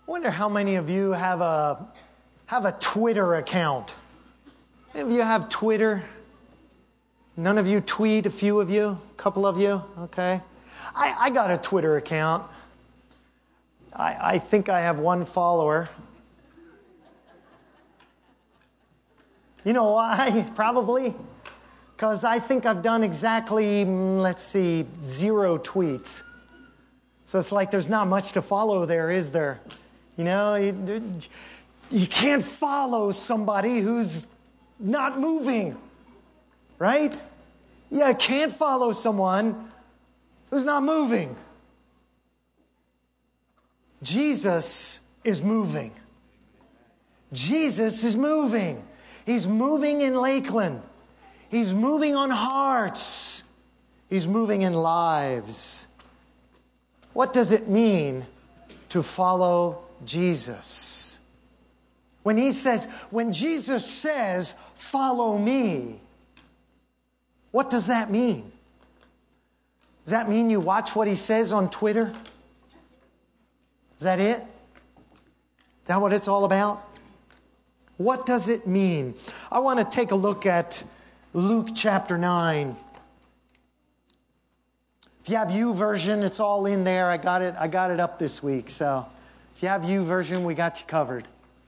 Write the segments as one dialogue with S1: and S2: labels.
S1: wonder how many of you have a Twitter account. Any of you have Twitter? None of you tweet? A few of you? A couple of you? Okay. I got a Twitter account. I think I have one follower. You know why? Probably because I think I've done exactly, 0 tweets. So it's like there's not much to follow there, is there? You know, you can't follow somebody who's not moving, right? You can't follow someone who's not moving. Jesus is moving. Jesus is moving. He's moving in Lakeland. He's moving on hearts. He's moving in lives. What does it mean to follow Jesus? When Jesus says, follow me, what does that mean? Does that mean you watch what he says on Twitter? Is that it? Is that what it's all about? What does it mean? I want to take a look at Luke chapter 9. If you have YouVersion, it's all in there. I got it up this week. So if you have YouVersion, we got you covered.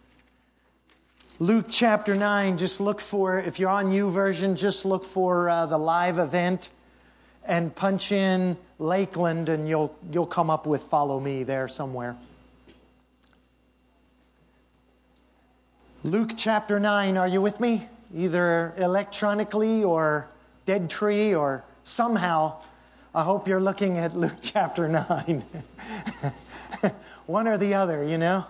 S1: Luke chapter 9, just look for, if you're on YouVersion, just look for the live event and punch in Lakeland and you'll come up with Follow Me there somewhere. Luke chapter 9, are you with me? Either electronically or dead tree or somehow. I hope you're looking at Luke chapter 9. One or the other, you know.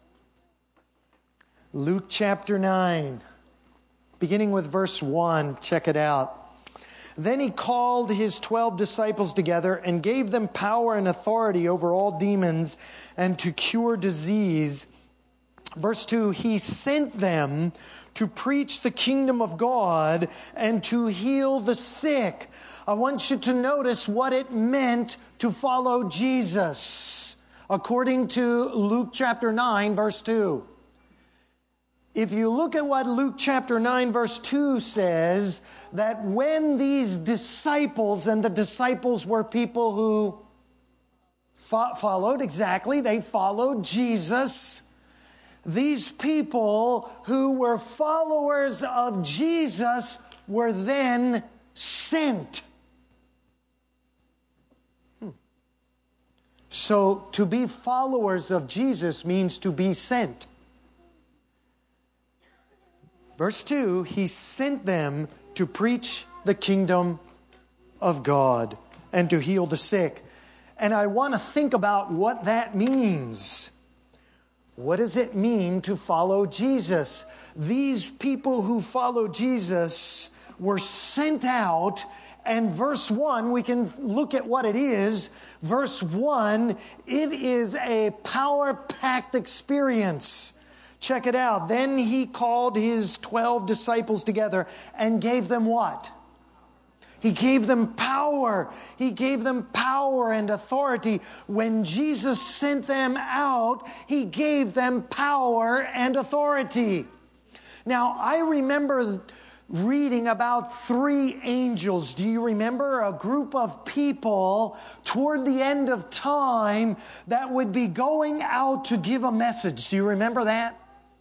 S1: Luke chapter 9, beginning with verse 1. Check it out. Then he called his 12 disciples together and gave them power and authority over all demons and to cure disease. Verse 2, he sent them to preach the kingdom of God and to heal the sick. I want you to notice what it meant to follow Jesus, according to Luke chapter 9, verse 2. If you look at what Luke chapter 9, verse 2 says, that when these disciples, and the disciples were people who followed, exactly, they followed Jesus. These people who were followers of Jesus were then sent. So to be followers of Jesus means to be sent. Verse 2, he sent them to preach the kingdom of God and to heal the sick. And I want to think about what that means. What does it mean to follow Jesus? These people who follow Jesus were sent out, and verse 1, we can look at what it is. Verse 1, it is a power-packed experience. Check it out. Then he called his 12 disciples together and gave them what? He gave them power. He gave them power and authority. When Jesus sent them out, He gave them power and authority. Now, I remember reading about 3 angels. Do you remember? A group of people toward the end of time that would be going out to give a message. Do you remember that?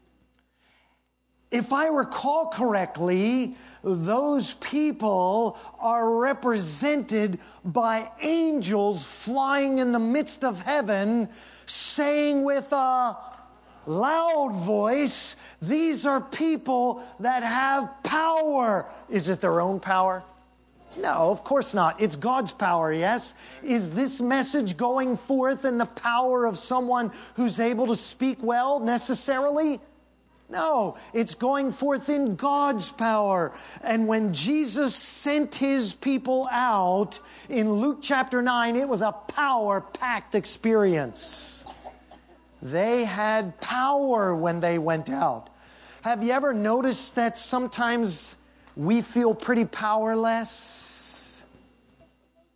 S1: If I recall correctly, those people are represented by angels flying in the midst of heaven, saying with a loud voice, these are people that have power. Is it their own power? No, of course not. It's God's power, yes? Is this message going forth in the power of someone who's able to speak well necessarily? No, it's going forth in God's power. And when Jesus sent His people out in Luke chapter 9, it was a power-packed experience. They had power when they went out. Have you ever noticed that sometimes we feel pretty powerless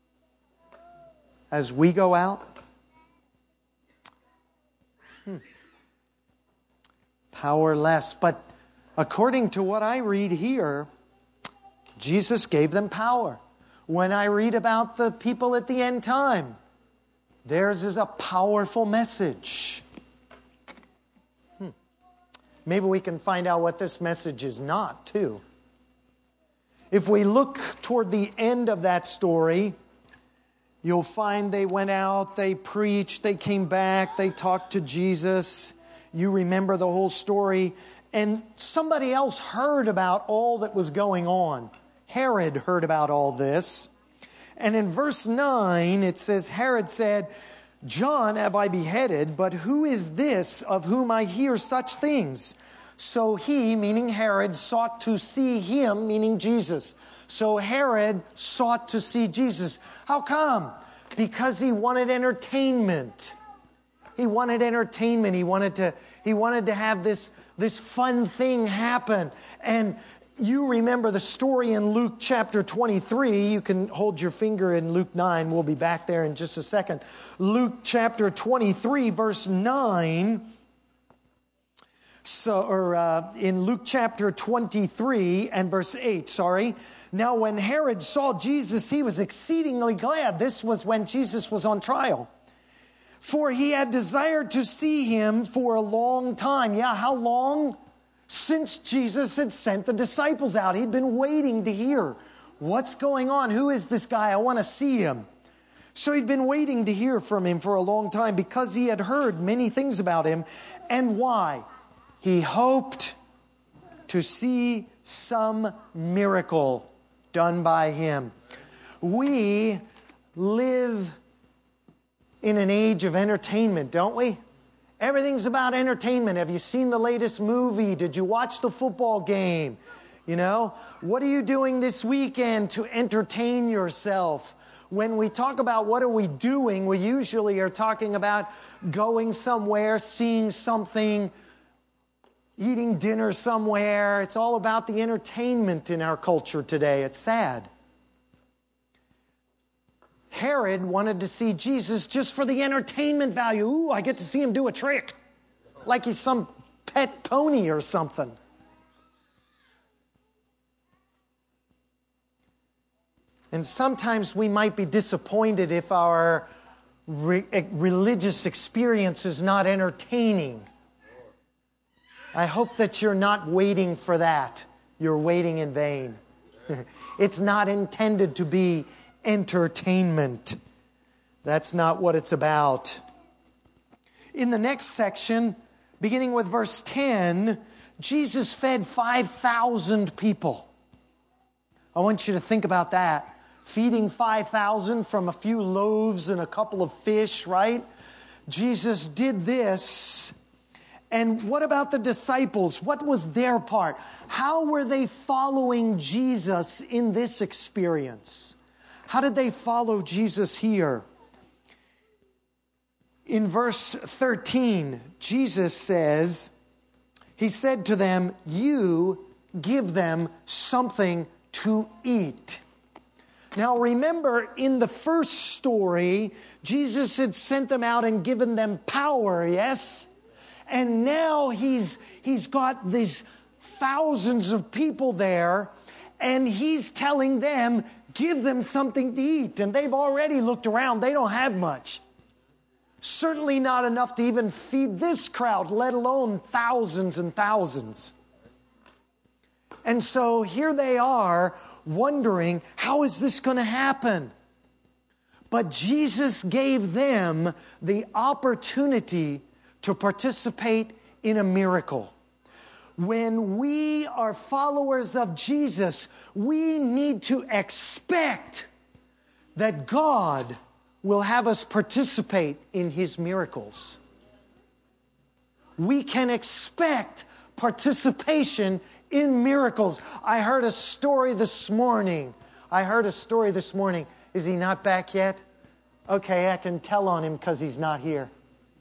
S1: as we go out? powerless. But according to what I read here, Jesus gave them power. When I read about the people at the end time, theirs is a powerful message. Maybe we can find out what this message is not, too. If we look toward the end of that story, you'll find they went out, they preached, they came back, they talked to Jesus. You remember the whole story. And somebody else heard about all that was going on. Herod heard about all this. And in verse 9, it says, Herod said, John have I beheaded, but who is this of whom I hear such things? So he, meaning Herod, sought to see him, meaning Jesus. So Herod sought to see Jesus. How come? Because he wanted entertainment. He wanted entertainment. He wanted to have this fun thing happen. And you remember the story in Luke chapter 23. You can hold your finger in Luke 9. We'll be back there in just a second. Luke chapter 23, verse 9. In Luke chapter 23 and verse 8, Now when Herod saw Jesus, he was exceedingly glad. This was when Jesus was on trial. For he had desired to see him for a long time. Yeah, how long? Since Jesus had sent the disciples out. He'd been waiting to hear what's going on. Who is this guy? I want to see him. So he'd been waiting to hear from him for a long time because he had heard many things about him. And why? He hoped to see some miracle done by him. We live in an age of entertainment, don't we? Everything's about entertainment. Have you seen the latest movie? Did you watch the football game? You know, what are you doing this weekend to entertain yourself? When we talk about what are we doing, we usually are talking about going somewhere, seeing something, eating dinner somewhere. It's all about the entertainment in our culture today. It's sad. Herod wanted to see Jesus just for the entertainment value. Ooh, I get to see him do a trick. Like he's some pet pony or something. And sometimes we might be disappointed if our religious experience is not entertaining. I hope that you're not waiting for that. You're waiting in vain. It's not intended to be entertainment. That's not what it's about. In the next section, beginning with verse 10, Jesus fed 5,000 people. I want you to think about that. Feeding 5,000 from a few loaves and a couple of fish, right? Jesus did this. And what about the disciples? What was their part? How were they following Jesus in this experience? How did they follow Jesus here? In verse 13, Jesus says, He said to them, you give them something to eat. Now remember, in the first story, Jesus had sent them out and given them power, yes? And now he's got these thousands of people there, and he's telling them, give them something to eat. And they've already looked around. They don't have much. Certainly not enough to even feed this crowd, let alone thousands and thousands. And so here they are wondering, how is this going to happen? But Jesus gave them the opportunity to participate in a miracle. When we are followers of Jesus, we need to expect that God will have us participate in His miracles. We can expect participation in miracles. I heard a story this morning. Is he not back yet? Okay, I can tell on him because he's not here.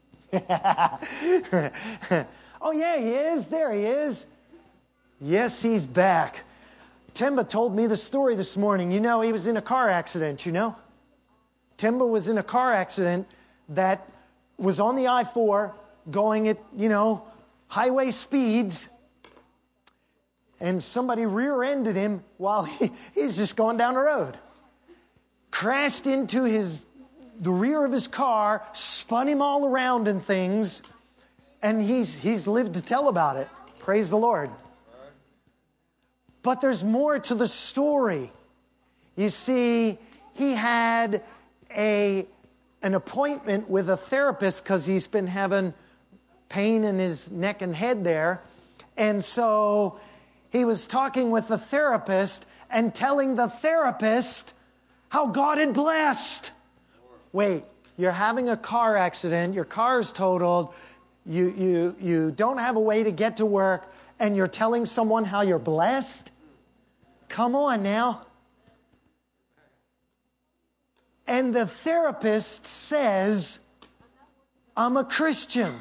S1: Oh yeah, he is. There he is. Yes, he's back. Timba told me the story this morning. You know, he was in a car accident, you know? Timba was in a car accident that was on the I-4 going at, highway speeds, and somebody rear-ended him while he's just going down the road. Crashed into the rear of his car, spun him all around and things, and he's lived to tell about it. Praise the Lord. But there's more to the story. You see, he had an appointment with a therapist because he's been having pain in his neck and head there. And so he was talking with the therapist and telling the therapist how God had blessed. Wait, you're having a car accident, your car is totaled, you don't have a way to get to work, and you're telling someone how you're blessed? Come on now. And the therapist says, I'm a Christian.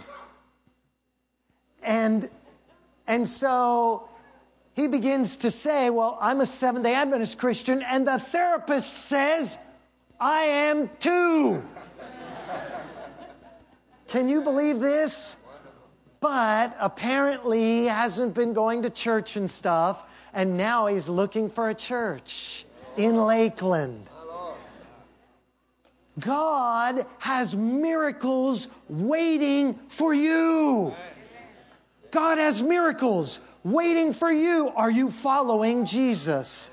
S1: And so he begins to say, well, I'm a Seventh-day Adventist Christian. And the therapist says, I am too. Can you believe this? But apparently he hasn't been going to church and stuff. And now he's looking for a church in Lakeland. God has miracles waiting for you. God has miracles waiting for you. Are you following Jesus?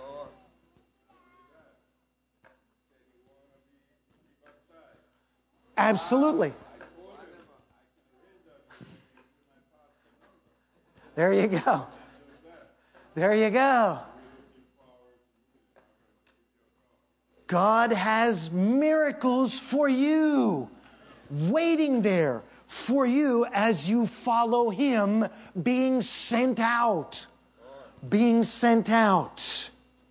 S1: Absolutely. There you go. There you go. God has miracles for you, waiting there for you as you follow Him, being sent out. Being sent out.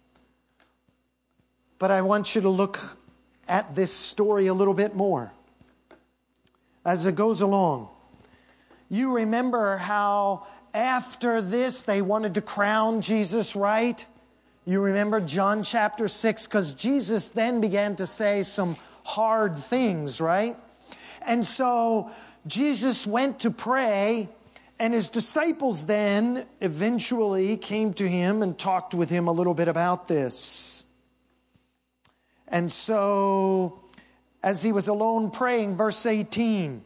S1: But I want you to look at this story a little bit more as it goes along. You remember how after this they wanted to crown Jesus, right? You remember John chapter 6, because Jesus then began to say some hard things, right? And so Jesus went to pray, and His disciples then eventually came to Him and talked with Him a little bit about this. And so as He was alone praying, verse 18,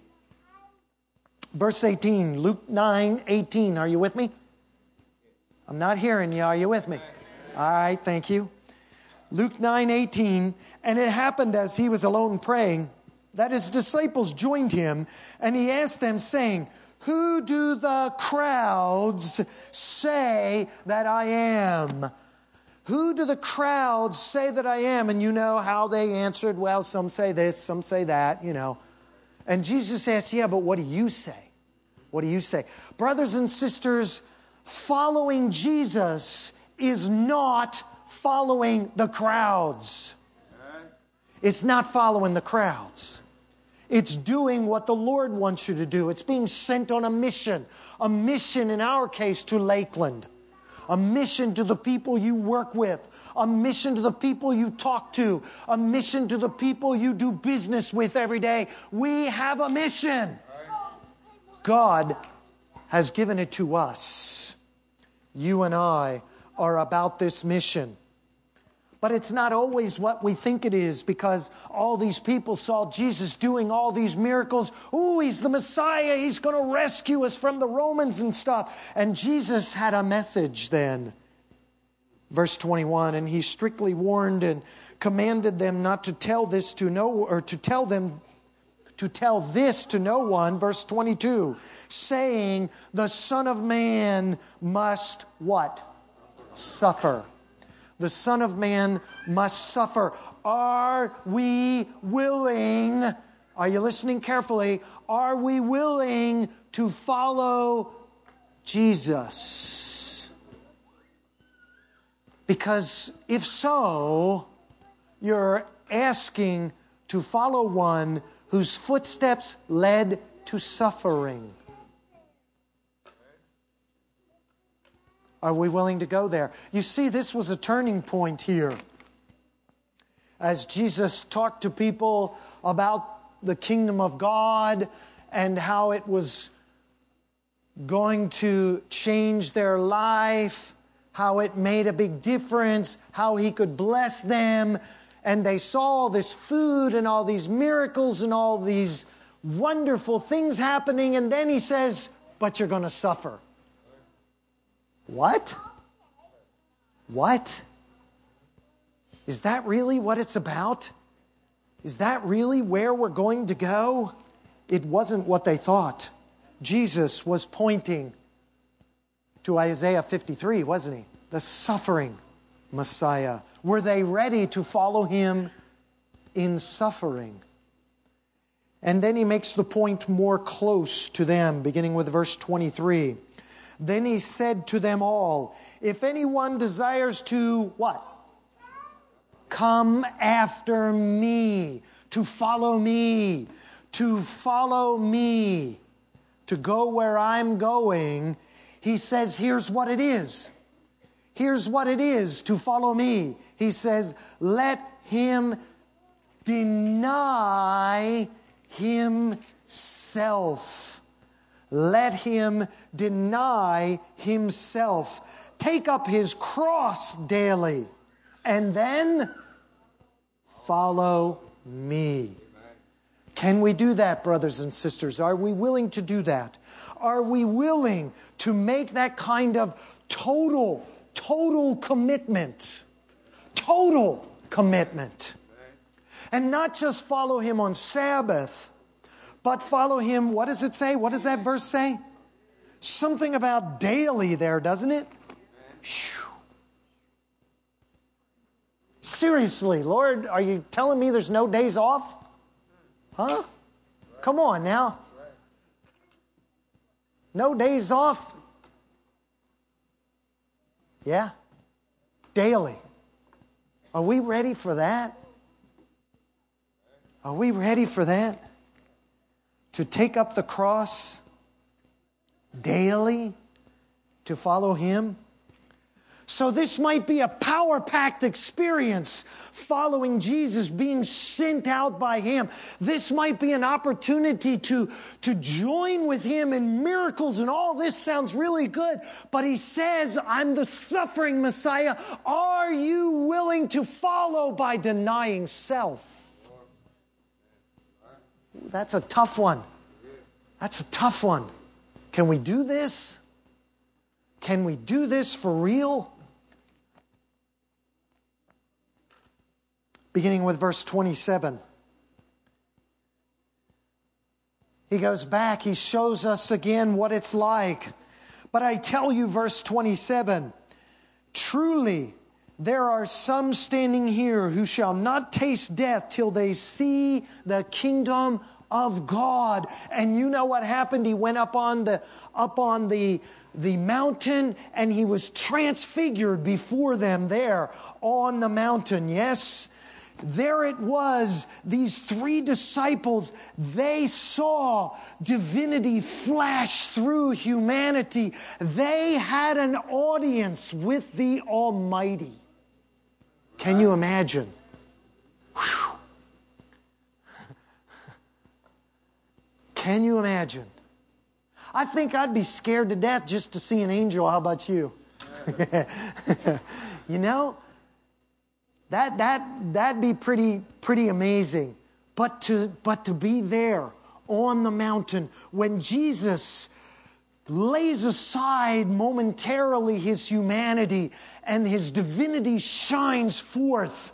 S1: Luke 9:18, are you with me? I'm not hearing you, are you with me? All right, thank you. Luke 9:18, and it happened as He was alone praying that His disciples joined Him, and He asked them, saying, who do the crowds say that I am? Who do the crowds say that I am? And you know how they answered, well, some say this, some say that, you know. And Jesus asked, yeah, but what do you say? What do you say? Brothers and sisters, following Jesus is not following the crowds. It's not following the crowds. It's doing what the Lord wants you to do. It's being sent on a mission. A mission, in our case, to Lakeland. A mission to the people you work with. A mission to the people you talk to. A mission to the people you do business with every day. We have a mission. God has given it to us. You and I are about this mission. But it's not always what we think it is, because all these people saw Jesus doing all these miracles. Ooh, He's the Messiah. He's going to rescue us from the Romans and stuff. And Jesus had a message then. Verse 21, and He strictly warned and commanded them not to tell this to tell this to no one. Verse 22, saying, the Son of Man must what? Suffer. The Son of Man must suffer. Are we willing? Are you listening carefully? Are we willing to follow Jesus? Because if so, you're asking to follow one whose footsteps led to suffering. Are we willing to go there? You see, this was a turning point here. As Jesus talked to people about the kingdom of God and how it was going to change their life, how it made a big difference, how He could bless them. And they saw all this food and all these miracles and all these wonderful things happening. And then He says, but you're going to suffer. What? What? Is that really what it's about? Is that really where we're going to go? It wasn't what they thought. Jesus was pointing to Isaiah 53, wasn't He? The suffering Messiah. Were they ready to follow Him in suffering? And then He makes the point more close to them, beginning with verse 23. Then He said to them all, if anyone desires to, what? Come after me, to follow me, to follow me, to go where I'm going. He says, here's what it is. Here's what it is to follow me. He says, let him deny himself. Let him deny himself. Take up his cross daily. And then follow me. Can we do that, brothers and sisters? Are we willing to do that? Are we willing to make that kind of total commitment? Total commitment. And not just follow Him on Sabbath, but follow Him, what does it say? What does that verse say? Something about daily there, doesn't it? Whew. Seriously, Lord, are you telling me there's no days off? Huh? Come on now. No days off? Yeah. Daily. Are we ready for that? Are we ready for that? To take up the cross daily to follow Him? So this might be a power-packed experience, following Jesus, being sent out by Him. This might be an opportunity to join with Him in miracles, and all this sounds really good. But He says, I'm the suffering Messiah. Are you willing to follow by denying self? That's a tough one. That's a tough one. Can we do this? Can we do this for real? Beginning with verse 27. He goes back, he shows us again what it's like. But I tell you, verse 27, truly there are some standing here who shall not taste death till they see the kingdom of God. And you know what happened? He went up on the mountain, and He was transfigured before them there on the mountain. Yes, there it was, these three disciples, they saw divinity flash through humanity. They had an audience with the Almighty. Can you imagine? Whew. Can you imagine? I think I'd be scared to death just to see an angel. How about you? You know? That'd be pretty amazing. But to be there on the mountain when Jesus lays aside momentarily His humanity and His divinity shines forth.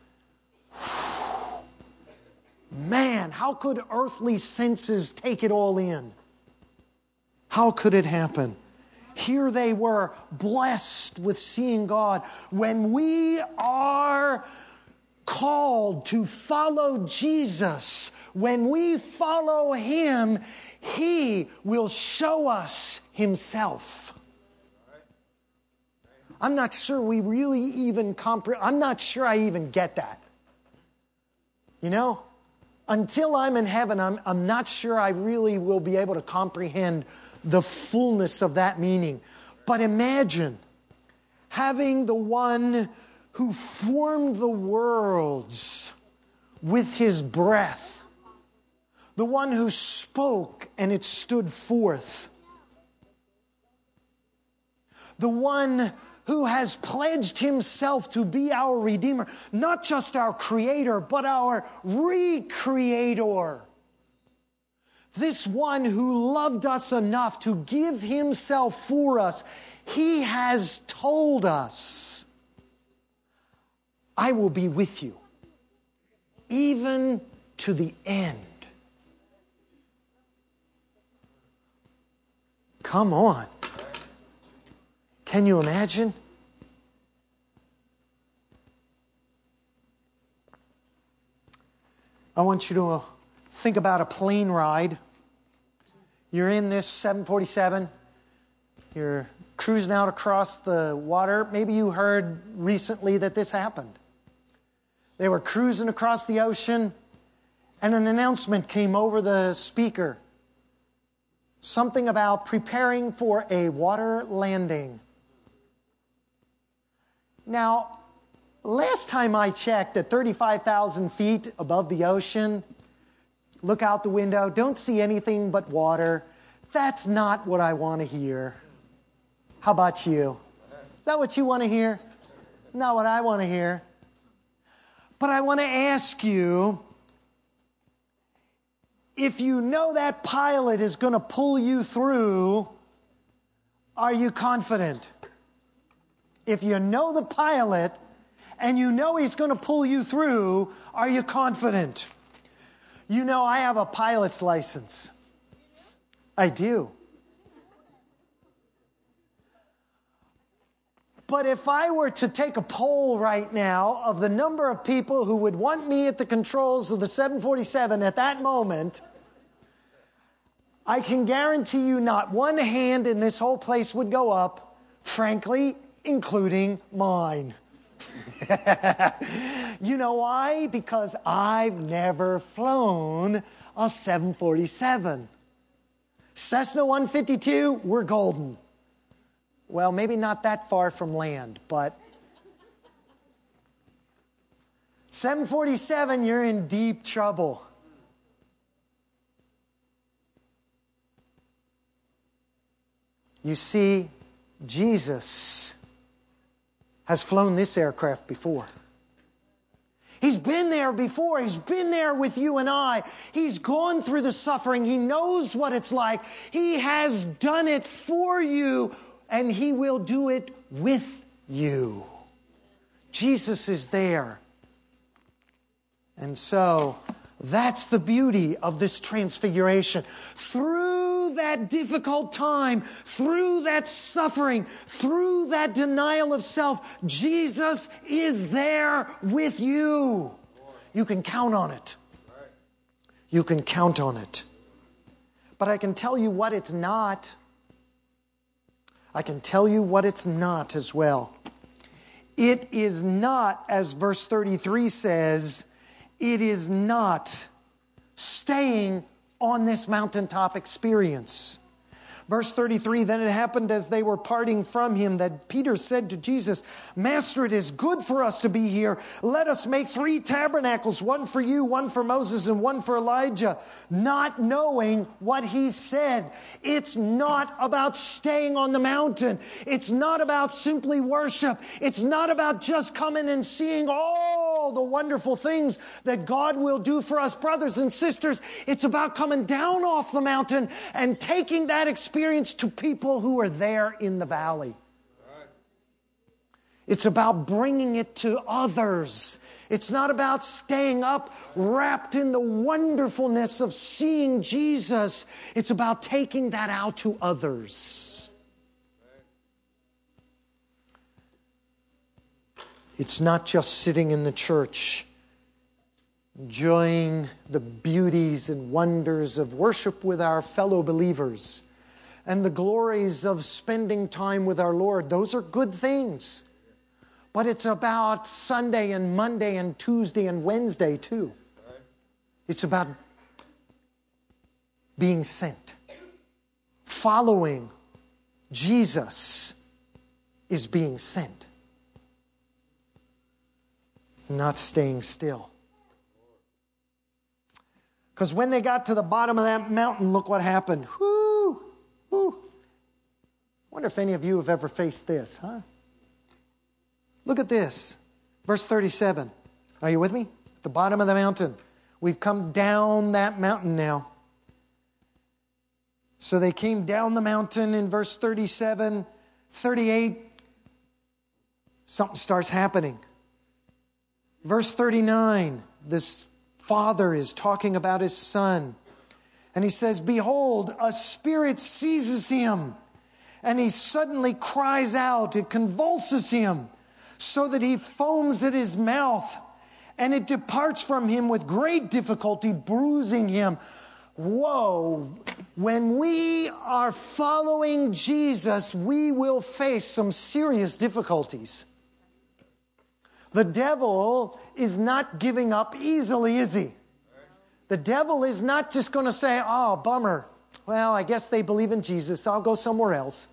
S1: Man, how could earthly senses take it all in? How could it happen? Here they were, blessed with seeing God. When we are called to follow Jesus, when we follow Him, He will show us Himself. I'm not sure we really even I'm not sure I even get that. You know? Until I'm in heaven, I'm not sure I really will be able to comprehend the fullness of that meaning. But imagine having the one who formed the worlds with His breath, the one who spoke and it stood forth. the one who has pledged himself to be our Redeemer, not just our Creator, but our Recreator. This one who loved us enough to give himself for us, he has told us, I will be with you, even to the end. Come on. Can you imagine? I want you to think about a plane ride. You're in this 747. You're cruising out across the water. Maybe you heard recently that this happened. They were cruising across the ocean, and an announcement came over the speaker. Something about preparing for a water landing. Now, last time I checked, at 35,000 feet above the ocean, look out the window, don't see anything but water. That's not what I want to hear. How about you? Is that what you want to hear? Not what I want to hear. But I want to ask you, if you know that pilot is going to pull you through, are you confident? If you know the pilot and you know he's going to pull you through, are you confident? You know, I have a pilot's license. I do. But if I were to take a poll right now of the number of people who would want me at the controls of the 747 at that moment, I can guarantee you not one hand in this whole place would go up, frankly, including mine. You know why? Because I've never flown a 747. Cessna 152, we're golden. Well, maybe not that far from land, but 747, you're in deep trouble. You see, Jesus has flown this aircraft before. He's been there before. He's been there with you and I. He's gone through the suffering. He knows what it's like. He has done it for you, and He will do it with you. Jesus is there. And so, that's the beauty of this transfiguration. Through that difficult time, through that suffering, through that denial of self, Jesus is there with you. You can count on it. You can count on it. But I can tell you what it's not. I can tell you what it's not as well. It is not, as verse 33 says, it is not staying on this mountaintop experience. Verse 33, then it happened as they were parting from him that Peter said to Jesus, Master, it is good for us to be here. Let us make 3 tabernacles, one for you, one for Moses, and one for Elijah. Not knowing what he said. It's not about staying on the mountain. It's not about simply worship. It's not about just coming and seeing all the wonderful things that God will do for us, brothers and sisters. It's about coming down off the mountain and taking that experience to people who are there in the valley. It's about bringing it to others. It's not about staying up wrapped in the wonderfulness of seeing Jesus. It's about taking that out to others. It's not just sitting in the church, enjoying the beauties and wonders of worship with our fellow believers and the glories of spending time with our Lord. Those are good things. But it's about Sunday and Monday and Tuesday and Wednesday too. It's about being sent. Following Jesus is being sent. Not staying still. Because when they got to the bottom of that mountain, look what happened. Whoo! Whoo! wonder if any of you have ever faced this, huh? Look at this. Verse 37. Are you with me? At the bottom of the mountain. We've come down that mountain now. So they came down the mountain in verse 37, 38. Something starts happening. Verse 39, this father is talking about his son. And he says, behold, a spirit seizes him. And he suddenly cries out. It convulses him so that he foams at his mouth. And it departs from him with great difficulty, bruising him. Whoa! When we are following Jesus, we will face some serious difficulties. The devil is not giving up easily, is he? The devil is not just going to say, oh, bummer. Well, I guess they believe in Jesus. I'll go somewhere else.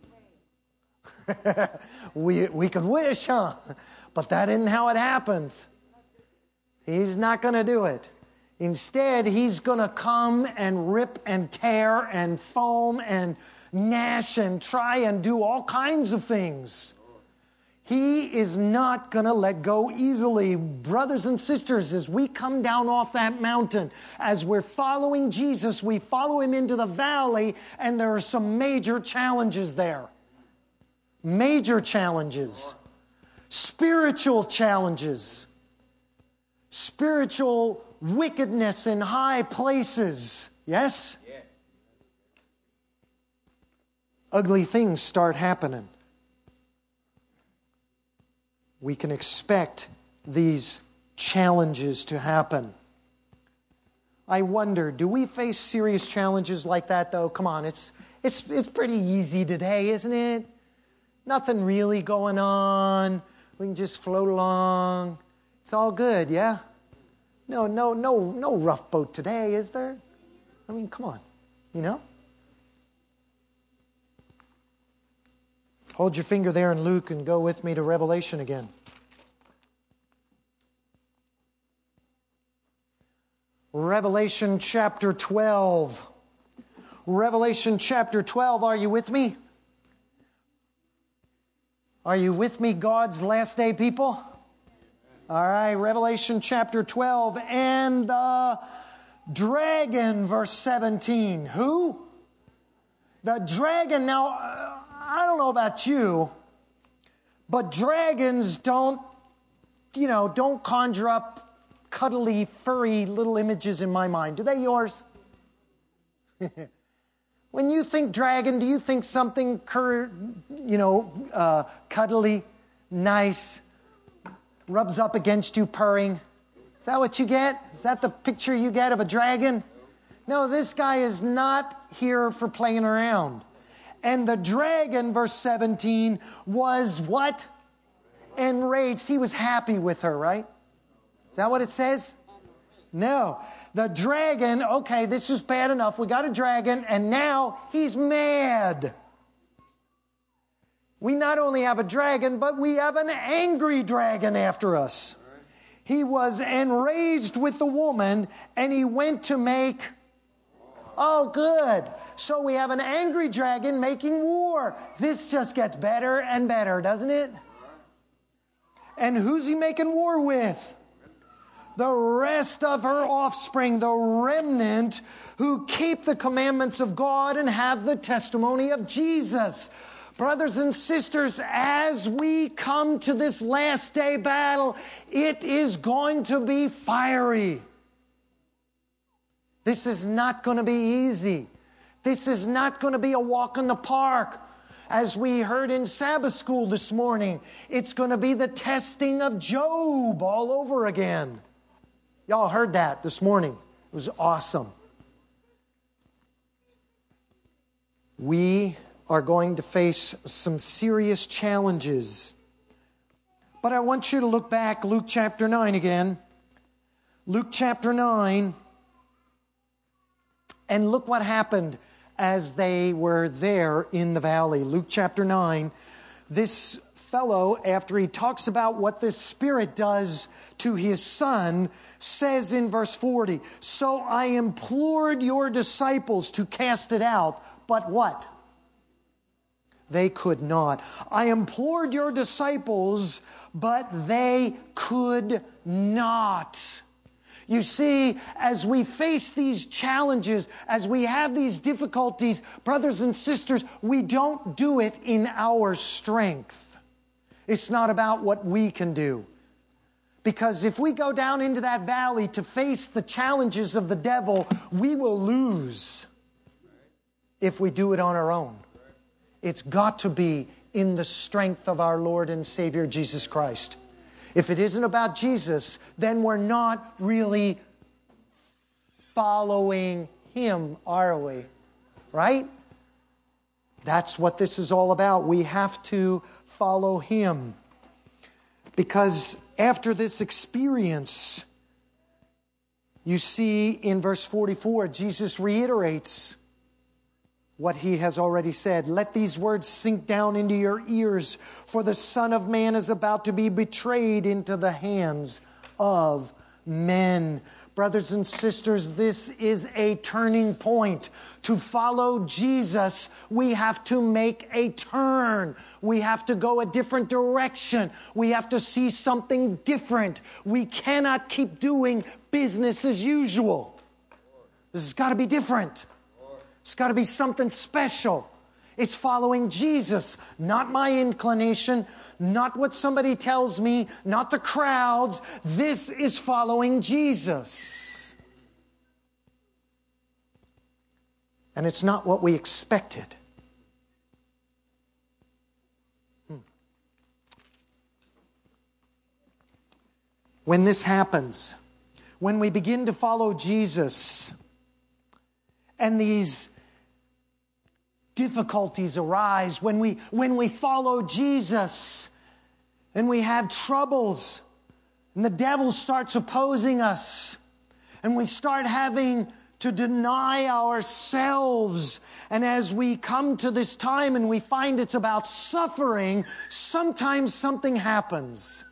S1: We could wish, huh? But that isn't how it happens. He's not going to do it. Instead, he's going to come and rip and tear and foam and gnash and try and do all kinds of things. He is not going to let go easily. Brothers and sisters, as we come down off that mountain, as we're following Jesus, we follow him into the valley, and there are some major challenges there. Major challenges. Spiritual challenges. Spiritual wickedness in high places. Yes? Yes. Ugly things start happening. We can expect these challenges to happen. I wonder, do we face serious challenges like that, though? Come on, it's pretty easy today, isn't it? Nothing really going on. We can just float along. It's all good, yeah? No rough boat today, is there? I mean, come on, you know? Hold your finger there in Luke and go with me to Revelation again. Revelation chapter 12. Revelation chapter 12, are you with me? Are you with me, God's last day people? All right, Revelation chapter 12, and the dragon, verse 17. Who? The dragon. Now, I don't know about you, but dragons don't conjure up cuddly, furry little images in my mind. Do they yours? When you think dragon, do you think something cuddly, nice, rubs up against you purring? Is that what you get? Is that the picture you get of a dragon? No, this guy is not here for playing around. And the dragon, verse 17, was what? Enraged. He was happy with her, right? Is that what it says? No. The dragon, okay, this is bad enough. We got a dragon, and now he's mad. We not only have a dragon, but we have an angry dragon after us. He was enraged with the woman, and he went to make... Oh, good. So we have an angry dragon making war. This just gets better and better, doesn't it? And who's he making war with? The rest of her offspring, the remnant who keep the commandments of God and have the testimony of Jesus. Brothers and sisters, as we come to this last day battle, it is going to be fiery. This is not going to be easy. This is not going to be a walk in the park. As we heard in Sabbath school this morning, it's going to be the testing of Job all over again. Y'all heard that this morning. It was awesome. We are going to face some serious challenges. But I want you to look back, Luke chapter 9 again. Luke chapter 9. And look what happened as they were there in the valley. Luke chapter 9. This fellow, after he talks about what this Spirit does to his son, says in verse 40, so I implored your disciples to cast it out, but what? they could not. I implored your disciples, but they could not. You see, as we face these challenges, as we have these difficulties, brothers and sisters, we don't do it in our strength. It's not about what we can do. Because if we go down into that valley to face the challenges of the devil, we will lose if we do it on our own. It's got to be in the strength of our Lord and Savior Jesus Christ. If it isn't about Jesus, then we're not really following Him, are we? Right? That's what this is all about. We have to follow Him. Because after this experience, you see in verse 44, Jesus reiterates what He has already said. Let these words sink down into your ears, for the Son of Man is about to be betrayed into the hands of men. Brothers and sisters, this is a turning point. To follow Jesus, we have to make a turn. We have to go a different direction. We have to see something different. We cannot keep doing business as usual. This has got to be different. It's got to be something special. It's following Jesus, not my inclination, not what somebody tells me, not the crowds. This is following Jesus. And it's not what we expected. When this happens, when we begin to follow Jesus, and these difficulties arise, when we follow Jesus and we have troubles and the devil starts opposing us and we start having to deny ourselves, and as we come to this time and we find it's about suffering, sometimes something happens.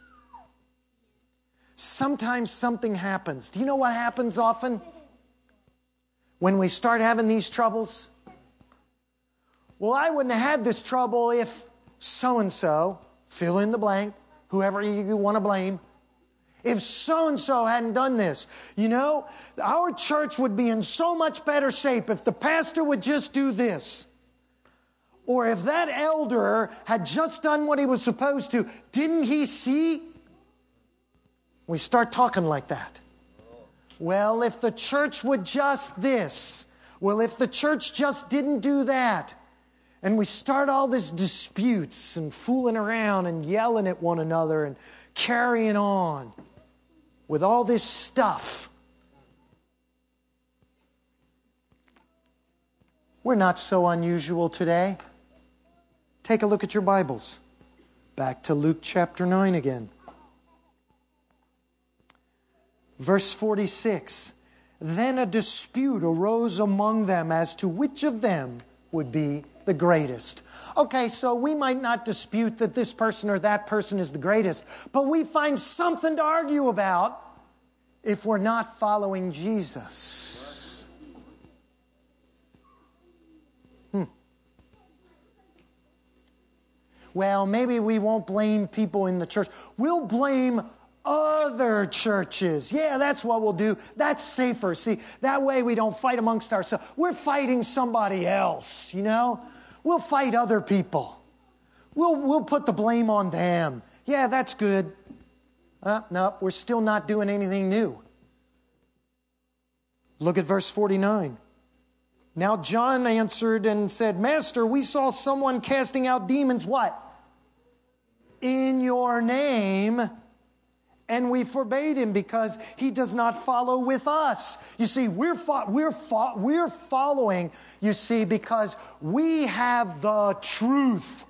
S1: Sometimes something happens. Do you know what happens often? When we start having these troubles? Well, I wouldn't have had this trouble if so-and-so, fill in the blank, whoever you want to blame, if so-and-so hadn't done this. You know, our church would be in so much better shape if the pastor would just do this. Or if that elder had just done what he was supposed to. Didn't he see? We start talking like that. Well, if the church would just this. Well, if the church just didn't do that. And we start all these disputes and fooling around and yelling at one another and carrying on with all this stuff. We're not so unusual today. Take a look at your Bibles. Back to Luke chapter 9 again. Verse 46, then a dispute arose among them as to which of them would be the greatest. Okay, so we might not dispute that this person or that person is the greatest, but we find something to argue about if we're not following Jesus. Well, maybe we won't blame people in the church. We'll blame other churches. Yeah, that's what we'll do. That's safer. See, that way we don't fight amongst ourselves. We're fighting somebody else, you know? We'll fight other people. We'll put the blame on them. Yeah, that's good. No, we're still not doing anything new. Look at verse 49. Now John answered and said, Master, we saw someone casting out demons, what? In your name. And we forbade him because he does not follow with us. You see, we're following, you see, because we have the truth.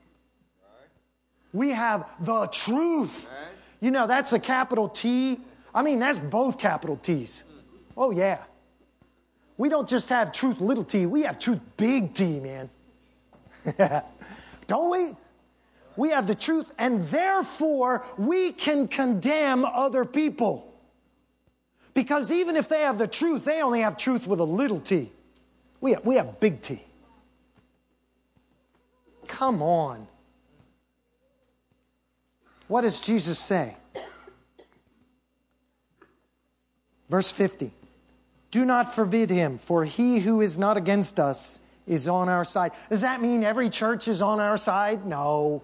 S1: We have the truth. You know, that's a capital T. I mean, that's both capital T's. Oh, yeah. We don't just have truth little t. We have truth big T, man. Don't we? We have the truth, and therefore we can condemn other people. Because even if they have the truth, they only have truth with a little t. We have big T. Come on. What does Jesus say? Verse 50. Do not forbid him, for he who is not against us is on our side. Does that mean every church is on our side? No.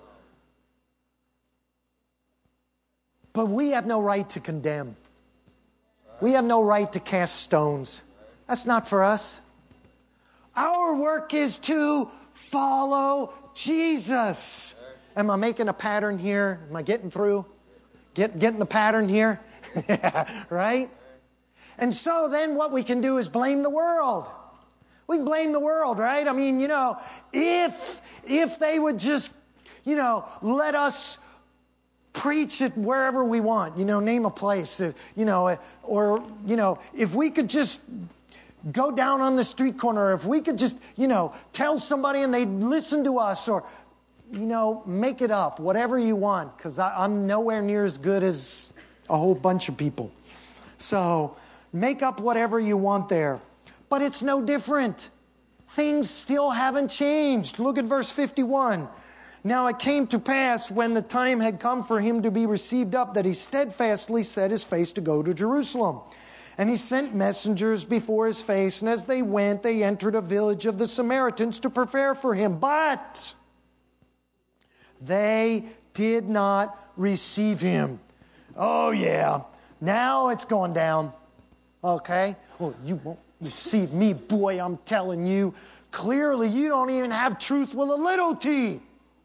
S1: But we have no right to condemn. We have no right to cast stones. That's not for us. Our work is to follow Jesus. Am I making a pattern here? Am I getting through? Getting the pattern here? Right? And so then what we can do is blame the world. We can blame the world, right? I mean, if they would just, let us preach it wherever we want, name a place, or if we could just go down on the street corner, if we could just, tell somebody and they'd listen to us, or, make it up, whatever you want, because I'm nowhere near as good as a whole bunch of people. So make up whatever you want there. But it's no different. Things still haven't changed. Look at verse 51. Now it came to pass when the time had come for him to be received up that he steadfastly set his face to go to Jerusalem. And he sent messengers before his face, and as they went, they entered a village of the Samaritans to prepare for him. But they did not receive him. Oh yeah, now it's going down. Okay? Well, you won't receive me, boy, I'm telling you. Clearly, you don't even have truth with a little t.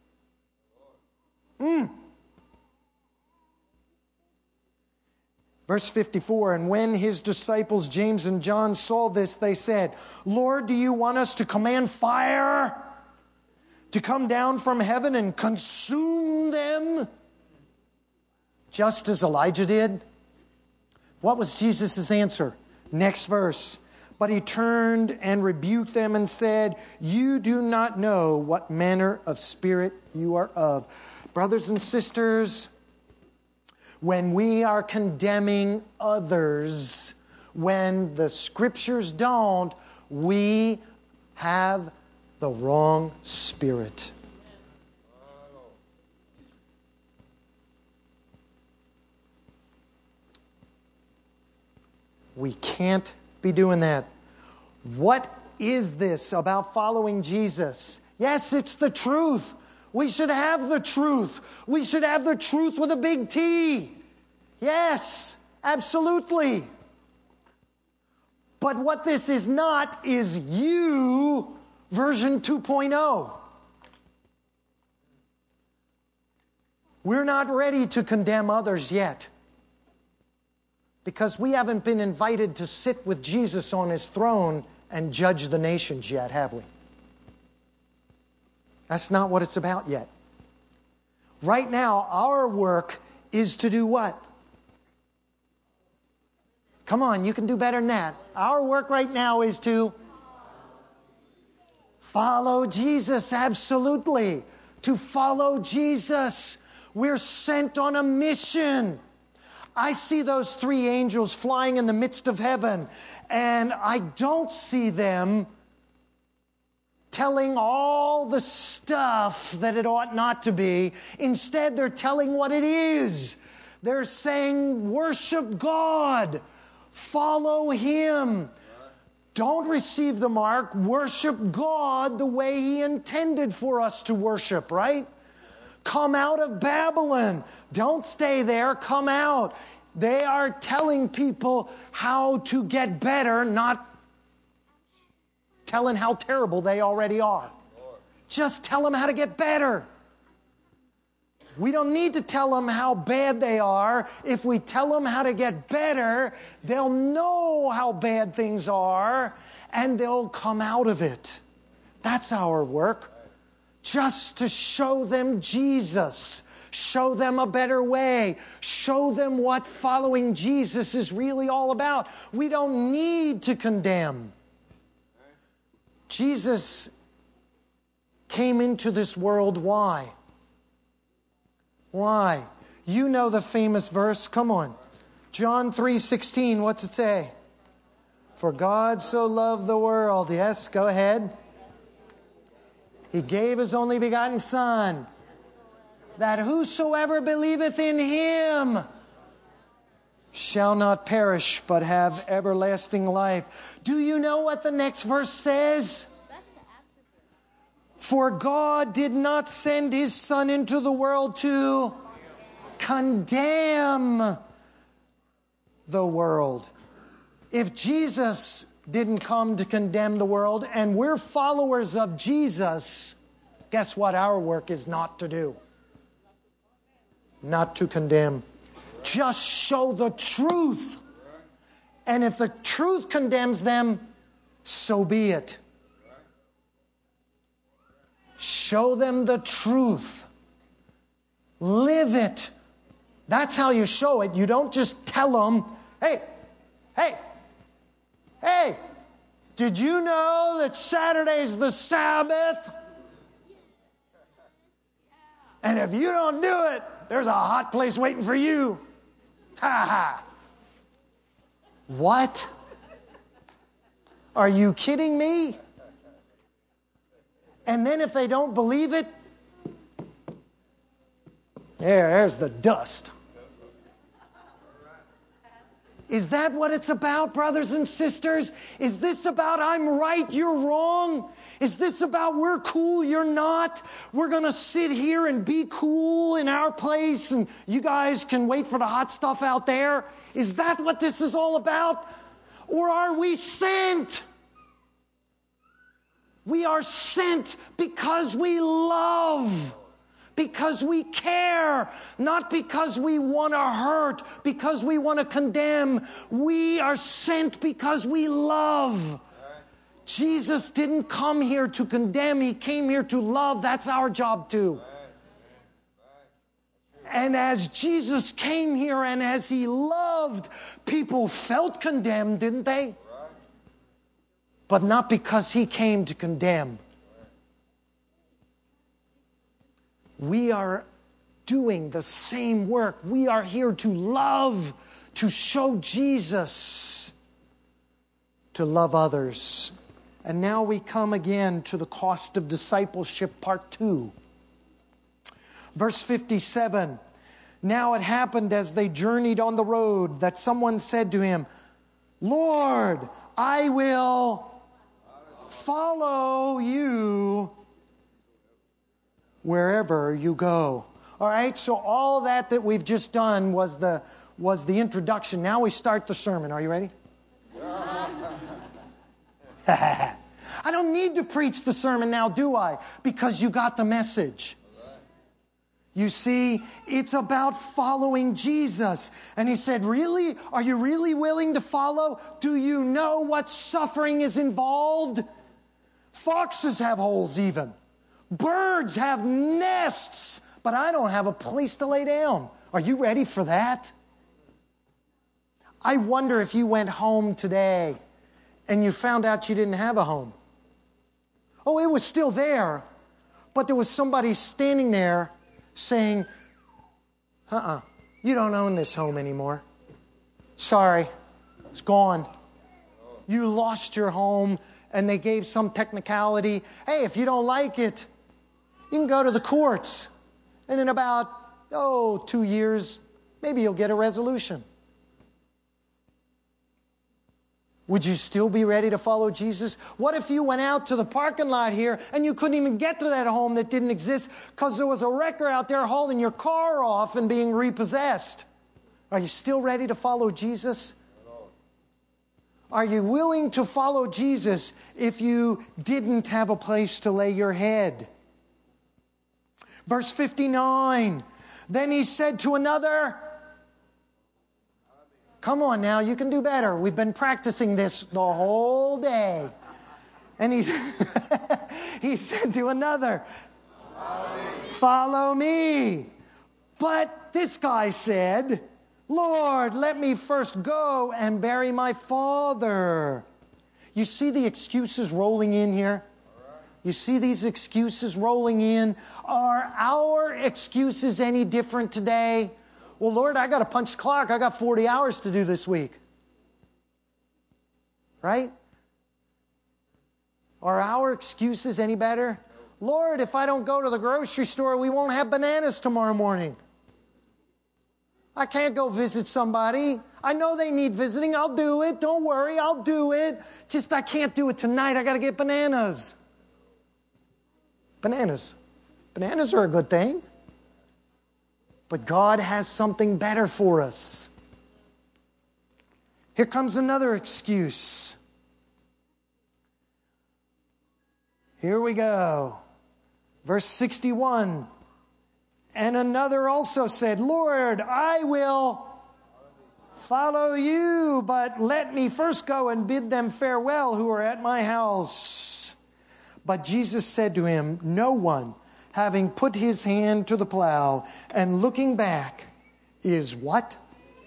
S1: Verse 54, and when his disciples James and John saw this, they said, Lord, do you want us to command fire to come down from heaven and consume them? Just as Elijah did. What was Jesus' answer? Next verse. But he turned and rebuked them and said, you do not know what manner of spirit you are of. Brothers and sisters, when we are condemning others, when the Scriptures don't, we have the wrong spirit. We can't be doing that. What is this about following Jesus? Yes, it's the truth. We should have the truth. We should have the truth with a big T. Yes, absolutely. But what this is not is you version 2.0. We're not ready to condemn others yet, because we haven't been invited to sit with Jesus on his throne and judge the nations yet, have we? That's not what it's about yet. Right now, our work is to do what? Come on, you can do better than that. Our work right now is to follow Jesus, absolutely. To follow Jesus. We're sent on a mission. I see those three angels flying in the midst of heaven, and I don't see them telling all the stuff that it ought not to be. Instead, they're telling what it is. They're saying, worship God. Follow him. Don't receive the mark. Worship God the way he intended for us to worship, right? Come out of Babylon. Don't stay there. Come out. They are telling people how to get better, not telling how terrible they already are. Just tell them how to get better. We don't need to tell them how bad they are. If we tell them how to get better, they'll know how bad things are, and they'll come out of it. That's our work. Just to show them Jesus. Show them a better way. Show them what following Jesus is really all about. We don't need to condemn. Jesus came into this world. Why? Why? You know the famous verse. Come on. John 3:16. What's it say? For God so loved the world. Yes, go ahead. He gave His only begotten Son, that whosoever believeth in Him shall not perish, but have everlasting life. Do you know what the next verse says? For God did not send His Son into the world to condemn the world. If Jesus didn't come to condemn the world, and we're followers of Jesus, guess what our work is not to do? Not to condemn. Just show the truth. And if the truth condemns them, so be it. Show them the truth. Live it. That's how you show it. You don't just tell them, hey, did you know that Saturday's the Sabbath? And if you don't do it, there's a hot place waiting for you. Ha ha. What? Are you kidding me? And then if they don't believe it, there's the dust. Is that what it's about, brothers and sisters? Is this about I'm right, you're wrong? Is this about we're cool, you're not? We're going to sit here and be cool in our place and you guys can wait for the hot stuff out there? Is that what this is all about? Or are we sent? We are sent because we love. Because we care, not because we want to hurt, because we want to condemn. We are sent because we love. Jesus didn't come here to condemn. He came here to love. That's our job too. And as Jesus came here and as He loved, people felt condemned, didn't they? But not because He came to condemn. We are doing the same work. We are here to love, to show Jesus, to love others. And now we come again to the cost of discipleship, part 2. Verse 57. Now it happened as they journeyed on the road that someone said to Him, Lord, I will follow you wherever you go. All right, so all that we've just done was the introduction. Now we start the sermon. Are you ready? I don't need to preach the sermon now, do I? Because you got the message. You see, it's about following Jesus. And He said, really? Are you really willing to follow? Do you know what suffering is involved? Foxes have holes even. Birds have nests, but I don't have a place to lay down. Are you ready for that? I wonder if you went home today and you found out you didn't have a home. Oh, it was still there, but there was somebody standing there saying, you don't own this home anymore. Sorry, it's gone. You lost your home, and they gave some technicality. Hey, if you don't like it, you can go to the courts. And in about, 2 years, maybe you'll get a resolution. Would you still be ready to follow Jesus? What if you went out to the parking lot here and you couldn't even get to that home that didn't exist because there was a wrecker out there hauling your car off and being repossessed? Are you still ready to follow Jesus? Are you willing to follow Jesus if you didn't have a place to lay your head? Verse 59, then He said to another, come on now, you can do better. We've been practicing this the whole day. And he said to another, follow me. But this guy said, Lord, let me first go and bury my father. You see the excuses rolling in here? You see these excuses rolling in? Are our excuses any different today? Well, Lord, I got to punch the clock. I got 40 hours to do this week. Right? Are our excuses any better? Lord, if I don't go to the grocery store, we won't have bananas tomorrow morning. I can't go visit somebody. I know they need visiting. I'll do it. Don't worry, I'll do it. Just I can't do it tonight. I got to get bananas. Bananas. Bananas are a good thing. But God has something better for us. Here comes another excuse. Here we go. Verse 61. And another also said, Lord, I will follow you, but let me first go and bid them farewell who are at my house. But Jesus said to him, no one, having put his hand to the plow and looking back, is what?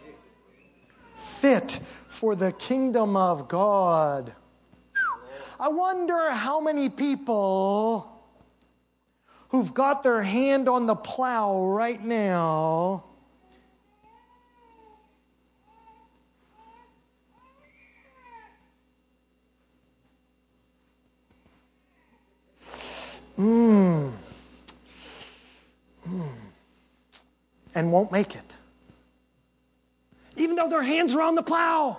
S1: Fit for the kingdom of God. I wonder how many people who've got their hand on the plow right now and won't make it. Even though their hands are on the plow.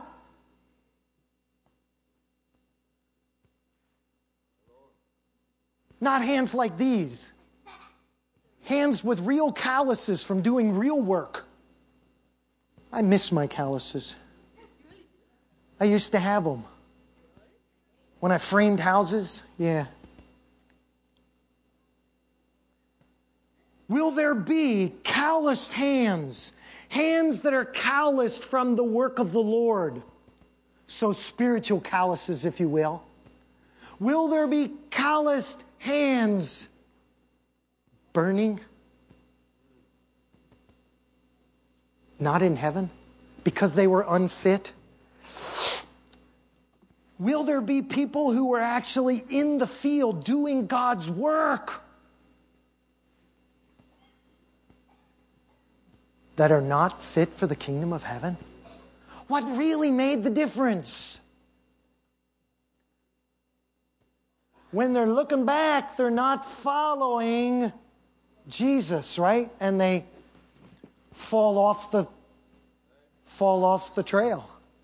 S1: Not hands like these. Hands with real calluses from doing real work. I miss my calluses. I used to have them. When I framed houses, yeah. Will there be calloused hands? Hands that are calloused from the work of the Lord. So spiritual calluses, if you will. Will there be calloused hands burning? Not in heaven because they were unfit? Will there be people who are actually in the field doing God's work that are not fit for the kingdom of heaven? What really made the difference? When they're looking back, they're not following Jesus, right? And they fall off the trail.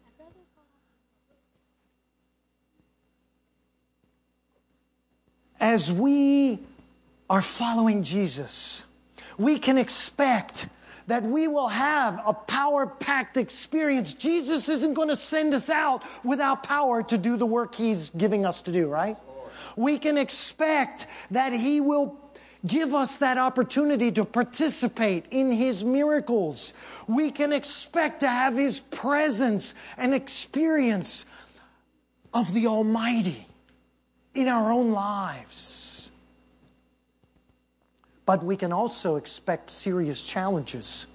S1: As we are following Jesus, we can expect that we will have a power-packed experience. Jesus isn't going to send us out without power to do the work He's giving us to do, right? We can expect that He will give us that opportunity to participate in His miracles. We can expect to have His presence and experience of the Almighty in our own lives. But we can also expect serious challenges.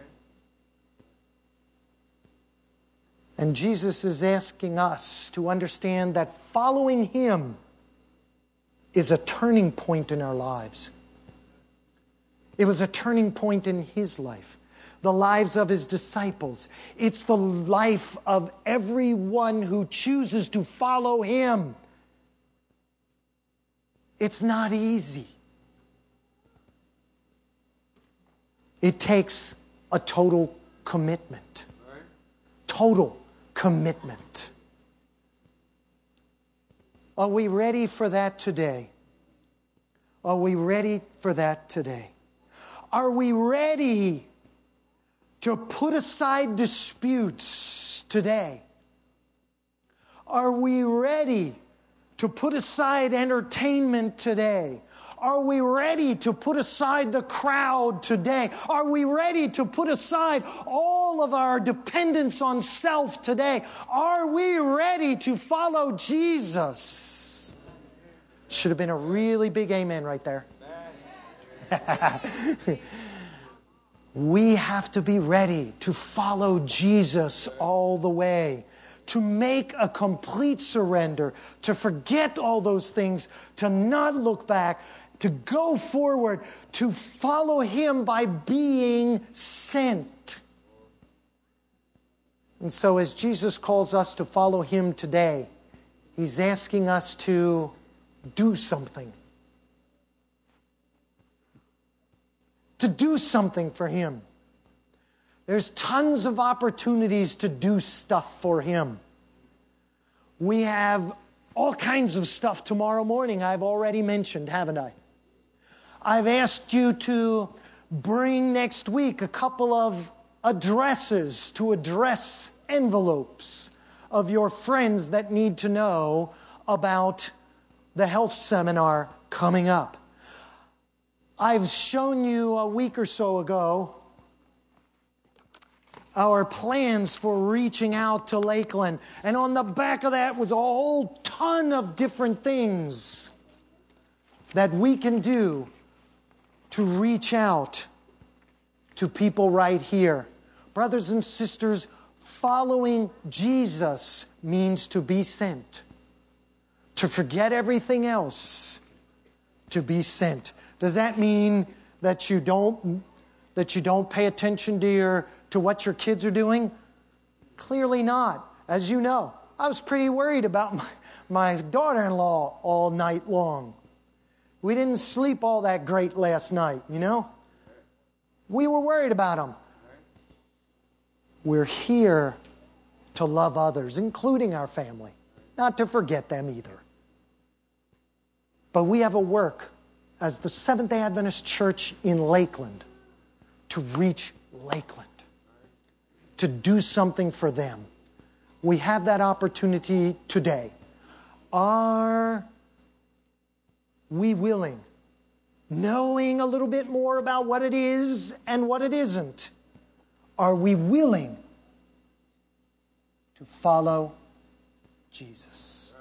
S1: And Jesus is asking us to understand that following Him is a turning point in our lives. It was a turning point in His life, the lives of His disciples. It's the life of everyone who chooses to follow Him. It's not easy. It takes a total commitment. Total commitment. Are we ready for that today? Are we ready for that today? Are we ready to put aside disputes today? Are we ready to put aside entertainment today? Are we ready to put aside the crowd today? Are we ready to put aside all of our dependence on self today? Are we ready to follow Jesus? Should have been a really big amen right there. We have to be ready to follow Jesus all the way, to make a complete surrender, to forget all those things, to not look back, to go forward, to follow Him by being sent. And so as Jesus calls us to follow Him today, He's asking us to do something. to do something for Him. There's tons of opportunities to do stuff for Him. We have all kinds of stuff tomorrow morning I've already mentioned, haven't I? I've asked you to bring next week a couple of addresses to address envelopes of your friends that need to know about the health seminar coming up. I've shown you a week or so ago our plans for reaching out to Lakeland. And on the back of that was a whole ton of different things that we can do to reach out to people right here. Brothers and sisters, following Jesus means to be sent. To forget everything else, to be sent. Does that mean that you don't pay attention to what your kids are doing? Clearly not. As you know, I was pretty worried about my daughter-in-law all night long. We didn't sleep all that great last night, you know? We were worried about them. We're here to love others, including our family. Not to forget them either. But we have a work as the Seventh-day Adventist Church in Lakeland to reach Lakeland, to do something for them. We have that opportunity today. Are we willing, knowing a little bit more about what it is and what it isn't, are we willing to follow Jesus?